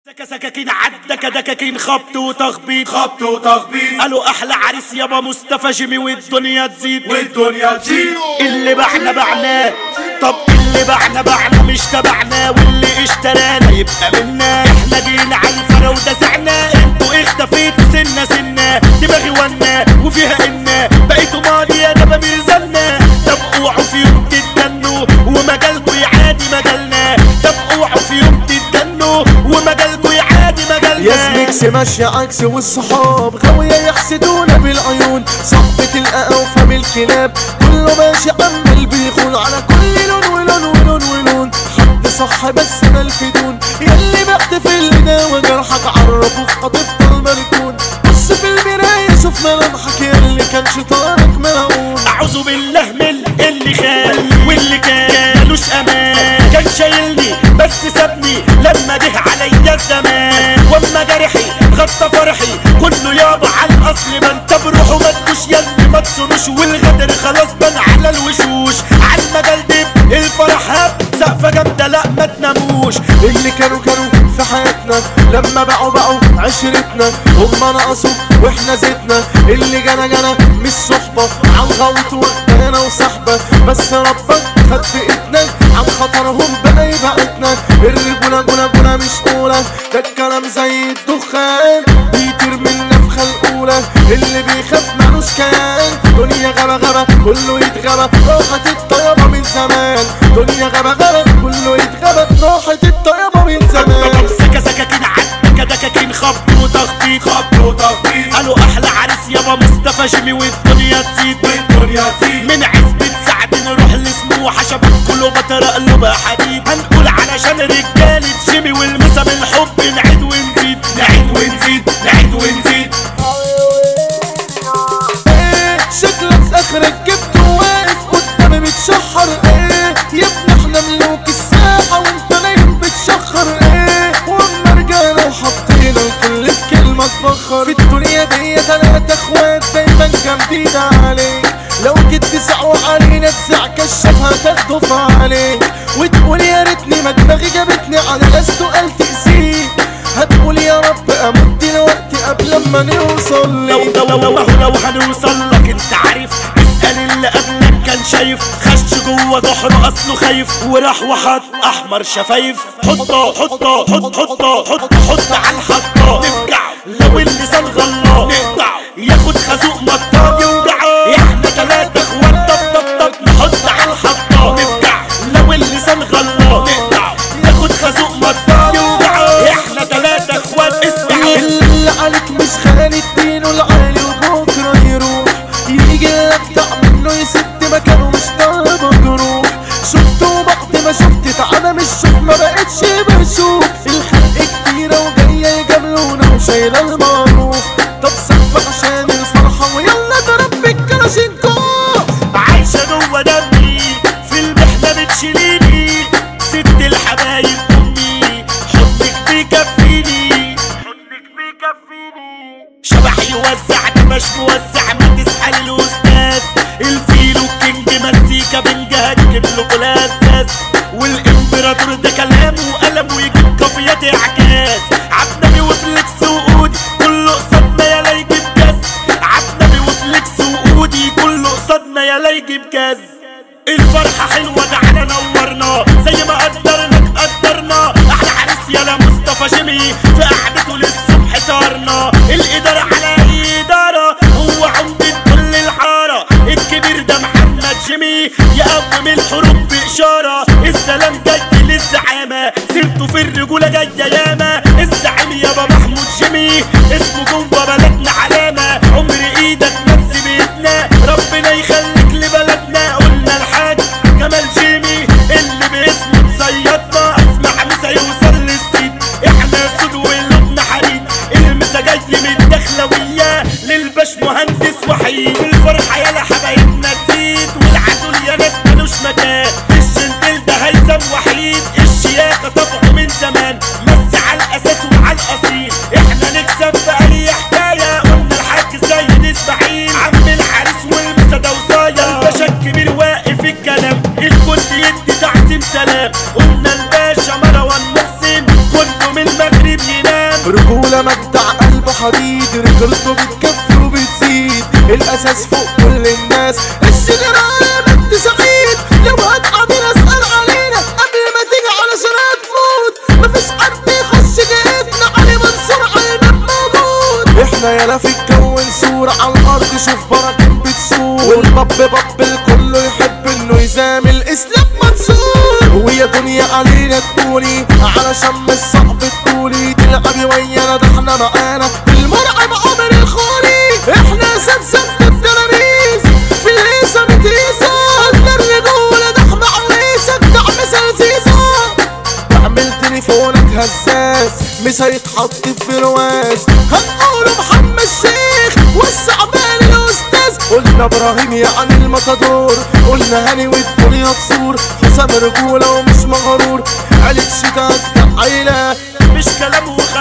سكاكين عدك دكاكين خبط وتخبيط قالوا احلى عريس يابا مصطفى جيمي والدنيا تزيد اللي بعنا بعناه. طب اللي بعنا مش تبعنا، واللي اشترانا يبقى منا. احنا جينا على الفرا ودسعنا، انتوا اختفيتوا سنة دماغي ونا وفيها انا بقيتوا ماضي يا دبا ميزانا. طب اوعوا في يوم تتجنوا ومجالكوا يعادي مجالنا. طب اوعوا في يوم تتجنوا ومجالكوا يعادي مجالنا. يا زميكس ماشية عكس والصحاب غاوية يحسدونا بالعيون. صحبة الأوفى بالكلاب كله ماشي عمال بيخون على كل لون ولون. حد صح بس ملفدون ياللي بعت في الهداوة جرحك عرفه هتفضل مركون. بص في المراية شوف ملامحك ياللي كان شيطانك ملعون. اعوذ بالله من اللي خان واللي كان ملوش امان. كان شايلني بس سابني لما جه عليا الزمان. واما جرحي غطى فرحي كله يابا على الاصل. ما انت بروحه ما تجوش ياللي ما تصونوش. والغدر خلاص بان على الوشوش. على المجال دب الفرح هب سقفة جامدة لا ما تناموش. اللي كانوا في حياتنا لما بقوا عشرتنا. هما نقصوا واحنا زدنا. اللي جانا مش صحبة عن غوط وانا وصحبة. بس ربك خد بإيدنا عن خطرهم بقى يبعدنا. الرجولة جولة مش أولى، ده الكلام زي الدخان بيطير من النفخة الأولى. اللي بيخاف مالوش كيان. دنيا غبا كله يتغبى راحت الطيبة من زمان. دنيا غبا كله يتغبى راحت الطيبة من زمان. سكاكين عدك دكاكين خبط وتخبيط قالوا احلى عريس يابا مصطفى جيمي والدنيا تزيد من عزبة سعد نروح لسموحة. شباب كله بطرق له بقى حديد. هنقول علشان رجالة جيمي والمسا بالحب نعيد ونزيد. شكلك اخرك جبت واقف قدامي متشحر. يا ابني احنا ملوك الساحة وانت نايم بتشخر. واما رجعنا وحطينا الكل في كلمة تفخر. في الدنيا دي تلاتة اخوات دايما جامدين عليك. لو جيت تسعوا علينا تسع كشفها تخطف عليك. وتقول يا ريتني ما دماغي جابتني على ناس تقال تأذيك. هتقول يا رب اموت دلوقتي قبل ما نوصل لك. لو هنوصل لك انت عارف. اسأل اللي قبلك كان شايف. خش جوه ضحره اصله خايف وراح وحط احمر شفايف. حطه على الحطه نفجعه. لو اللسان غلاه نقطعه. ياخد خازوق مطاط يوجعه. احنا تلاتة اخوات طب نحط على الحطه نفجعه. لو اللسان غلاه نقطعه. ياخد خازوق مطاط يوجعه. احنا تلاتة اخوات اسمعوا. اللي عليك مش خالي ادينه العالي وبكره يروح. يجي لك منه يسد مكانه مش طالبه جروح. شفته بعد ما شفت تعالى مش شوف ما بقتش بشوف. الخلق كتيرة وجاية يجاملونا وشايلة المعروف. طب سقف عشان الفرحة ويلا ضرب بالكلاشينكوف. عايشة جوه دمي في المحنة بتشيليني. ست الحبايب امي حضنك بيكفيني. شبح يوزعني مش موزع ما تسأل الاستاذ. الفيلو كينج مزيكا بنجهك له كلاساس. والامبراطور ده كلامه وقلمه يجيب كافيات اعجاز. عبنبي وفليكس وقودي كله قصادنا يلا يجيب جاز. عبنبي وفليكس وقودي كله قصادنا يلا يجيب جاز. الفرحة حلوة تعالى نورنا زي ما قدرنا. احلى عريس يلا مصطفى جيمي في قعدته للصبح صارنا. الإدارة على إدارة هو عمدة كل الحارة. الكبير ده محمد جيمي يقوم الحروب بإشارة. السلام جاي للزعامة سيرته في الرجولة جاية ياما. الزعيم يابا محمود جيمي اسمه جوه بلدنا علامة. عمر ايدك ما تسيبنا ربنا يخليك لبلدنا. قلنا الحاج جمال جيمي اللي باسمه تصيطنا. اسمع مسا يوصل للسيد. احنا سود ولبنا حريد. المسا جاي من الدخلوية للباش مهندس وحيد. الفرحة يالا حبايبنا تزيد. والعسول يا ناس ملوش مكان. الجنتل ده هيثم وحيد. الشياكة طبعه من زمان مس على الاساس وعلى الاصيل. احنا نكسب في اي حكاية. قلنا الحاج سيد اسماعيل عم العريس والمسا ده وصايا. الباشا الكبير واقف الكلام الكل رجولة مجدع قلبه حديد، رجولته بتكفي وبتزيد، الاساس فوق كل الناس، الجنرال بنت سعيد. لو هتعمل اسأل علينا قبل ما تيجي علشان هتموت، مفيش حد يخش جيتنا، علي منصور على الباب موجود. احنا يالا في الكون صورة على الارض، شوف براكين بتسور، والباب باب الكل يحب انه يزامل اسلام منصور. ويا دنيا علينا تقولي علشان مش صعب تقولي، تلعبي ويانا ده احنا معانا المرعب عمر الخوري. احنا سبسبة التلاميذ في الهيصة بتيسة، قلنا الرجولة ده احنا عريسك ده مثل زيزة. تعمل تليفونك هزاز مش هيتحط في برواز، هنقوله محمد الشيخ والثعبان الاستاذ. قلنا ابراهيم يعني المطادور، قلنا هاني والدنيا تصور، حسام رجولة ومش مغرور، عيلة شتاك عيلة مش كلام وخلاص